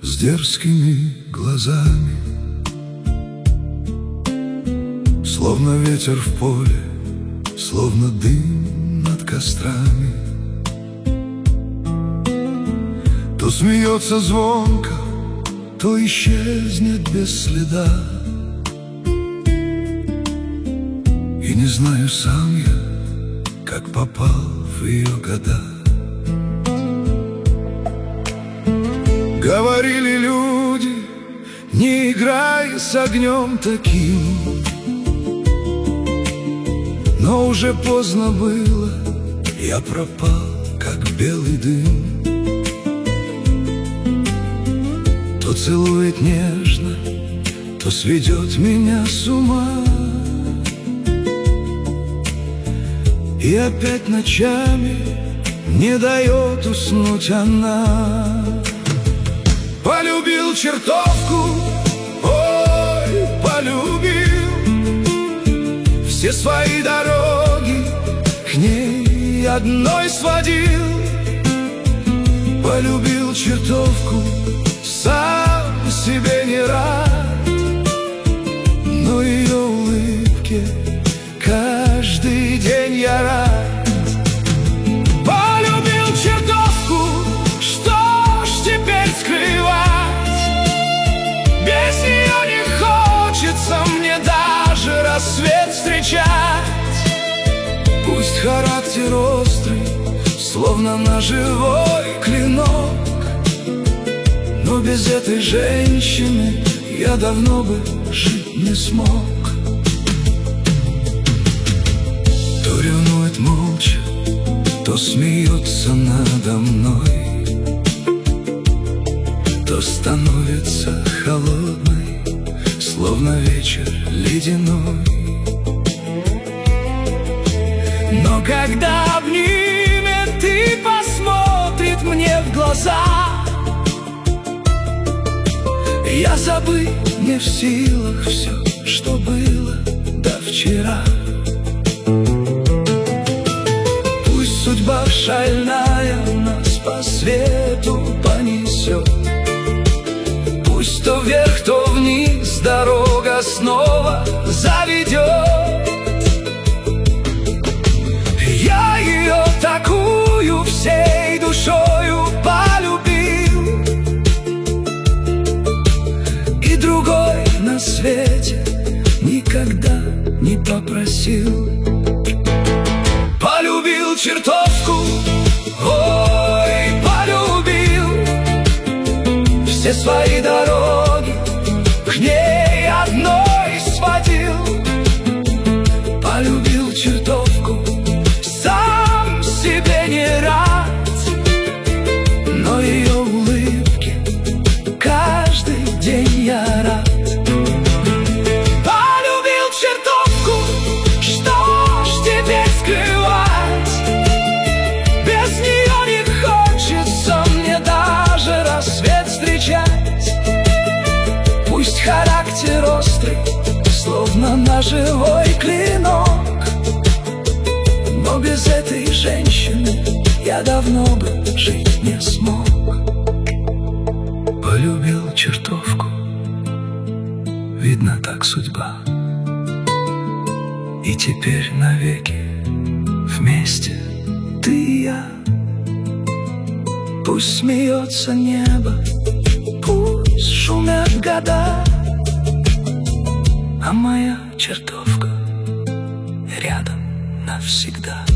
с дерзкими глазами, словно ветер в поле, словно дым над кострами. То смеется звонко, то исчезнет без следа. И не знаю сам я, как попал в ее года. Говорили люди, не играй с огнем таким, но уже поздно было, я пропал, как белый дым. То целует нежно, то сведет меня с ума, и опять ночами не дает уснуть она. Полюбил чертовку, ой, полюбил, все свои дороги к ней одной сводил. Полюбил чертовку, сам себе не рад, но ее улыбке каждый день я рад. Полюбил чертовку, что ж теперь скрывать? Без нее не хочется мне даже рассвет встречать. Пусть характер острый, словно ножевой клинок, но без этой женщины я давно бы жить не смог. То ревнует молча, то смеется надо мной, то становится холодной, словно вечер ледяной. Но когда обнимет и посмотрит мне в глаза, я забыть не в силах все, что было до вчера. Пусть судьба шальная нас по свету понесет, пусть то вверх, то вниз дорога снова заведет. Я ее такую всей душою полюбил, и другой на свете никогда не попросил. Полюбил чертовку, ой, полюбил, все свои дороги к ней одной сводил. Полюбил чертовку, сам себе не рад, но ее улыбке каждый день я рад. Полюбил чертовку, что ж теперь скрывать? Без нее не хочется мне даже рассвет встречать. Пусть характер острый, словно ножевой клинок, но без этой женщины я давно бы жить не смог. Полюбил чертовку, видно, так судьба, и теперь навеки вместе ты и я. Пусть смеется небо, пусть шумят года, а моя чертовка рядом навсегда.